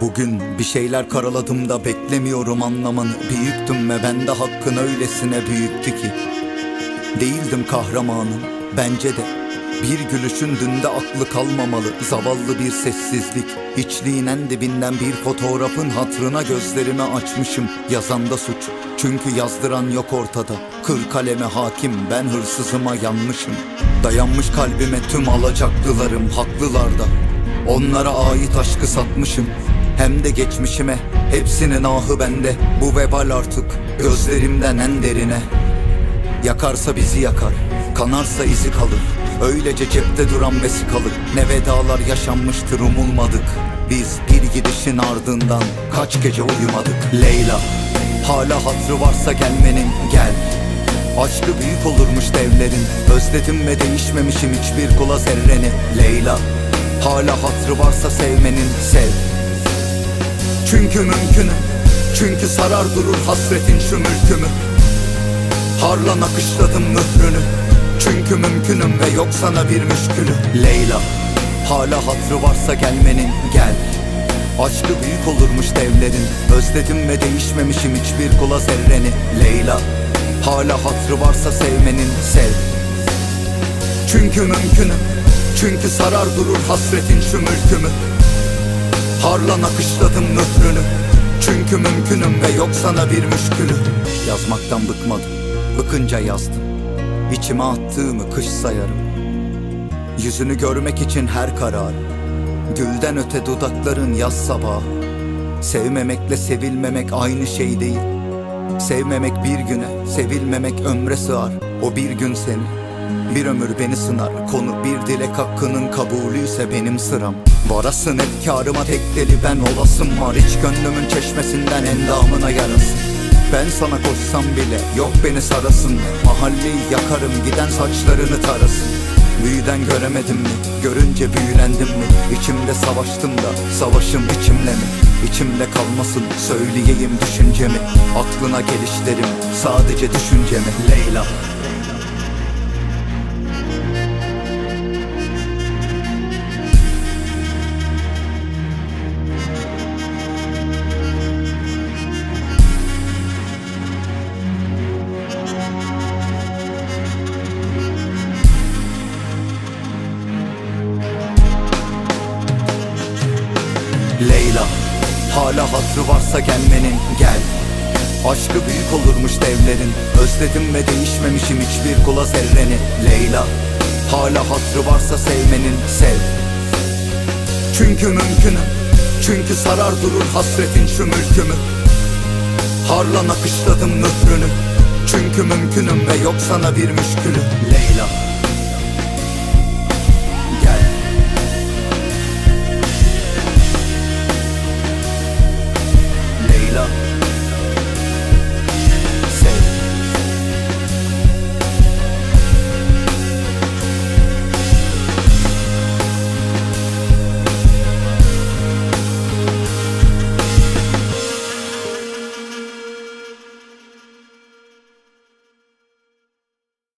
Bugün bir şeyler karaladım da beklemiyorum anlamını. Büyüktüm ve ben de hakkın öylesine büyüktü ki. Değildim kahramanım bence de. Bir gülüşün dünde aklı kalmamalı. Zavallı bir sessizlik, hiçliğin en dibinden bir fotoğrafın hatrına gözlerimi açmışım. Yazanda suç, çünkü yazdıran yok ortada. Kır kaleme hakim, ben hırsızıma yanmışım. Dayanmış kalbime tüm alacaklılarım, haklılar da. Onlara ait aşkı satmışım. Hem de geçmişime, hepsinin ahı bende. Bu vebal artık gözlerimden en derine. Yakarsa bizi yakar, kanarsa izi kalır. Öylece cepte duran vesikalık. Ne vedalar yaşanmıştır umulmadık. Biz bir gidişin ardından kaç gece uyumadık. Leyla, hala hatrı varsa gelmenin gel. Aşkı büyük olurmuş devlerin. Özledim ve değişmemişim hiçbir kula zerreni. Leyla, hala hatrı varsa sevmenin sev. Çünkü mümkünüm, çünkü sarar durur hasretin şu mülkümü. Harla nakışladım mührünü. Çünkü mümkünüm ve yok sana bir müşkülü. Leyla, hala hatrı varsa gelmenin gel. Aşkı büyük olurmuş devlerin. Özledim ve değişmemişim hiçbir kula zerreni. Leyla, hala hatrı varsa sevmenin sev. Çünkü mümkünüm, çünkü sarar durur hasretin şu mülkümü. Harla nakışladım mührünü. Çünkü mümkünüm ve yok sana bir müşkülü. Yazmaktan bıkmadım, bıkınca yazdım. İçime attığımı kış sayarım. Yüzünü görmek için her karar. Gülden öte dudakların yaz sabahı. Sevmemekle sevilmemek aynı şey değil. Sevmemek bir güne, sevilmemek ömre sığar. O bir gün seni, bir ömür beni sınar. Konu bir dilek hakkının kabulüyse benim sıram. Varasın efkarıma tek deli ben olasım var. Hiç gönlümün çeşmesinden endamına yarasın. Ben sana koşsam bile yok beni sarasın. Mahalleyi yakarım giden saçlarını tarasın. Büyüden göremedim mi? Görünce büyülendim mi? İçimde savaştım da savaşım içimle mi? İçimde kalmasın söyleyeyim düşüncemi. Aklına gelişlerim sadece düşüncemi. Leyla, Leyla, hala hatrı varsa gelmenin gel. Aşkı büyük olurmuş devlerin. Özledim ve değişmemişim hiçbir kula zerreni. Leyla, hala hatrı varsa sevmenin sev. Çünkü mümkünüm, çünkü sarar durur hasretin şu mülkümü. Harla nakışladım mührünü. Çünkü mümkünüm ve yok sana bir müşkülü. Leyla,